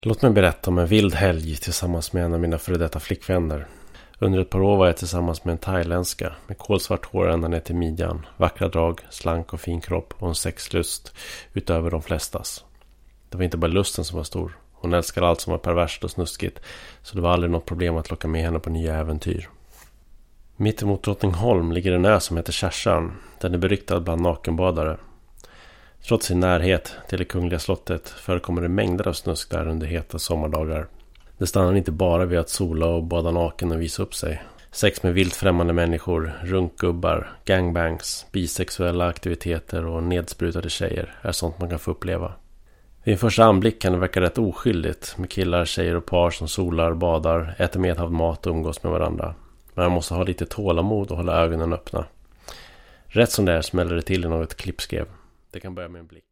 Låt mig berätta om en vild helg tillsammans med en av mina före detta flickvänner. Under ett par år var jag tillsammans med en thailändska med kolsvart hår ända ner till midjan, vackra drag, slank och fin kropp och en sexlust utöver de flestas. Det var inte bara lusten som var stor. Hon älskade allt som var perverst och snuskigt, så det var aldrig något problem att locka med henne på nya äventyr. Mitt emot Drottningholm ligger en ö som heter Kärsan. Den är beryktad bland nakenbadare. Trots sin närhet till det kungliga slottet förekommer det mängder av snusk där under heta sommardagar. Det stannar inte bara vid att sola och bada naken och visa upp sig. Sex med vilt främmande människor, runkgubbar, gangbangs, bisexuella aktiviteter och nedsprutade tjejer är sånt man kan få uppleva. Vid en första anblick kan det verka rätt oskyldigt med killar, tjejer och par som solar, badar, äter medhavd mat och umgås med varandra. Men man måste ha lite tålamod och hålla ögonen öppna. Rätt som det är smäller det till i något klippskrev. Det kan börja med en blick.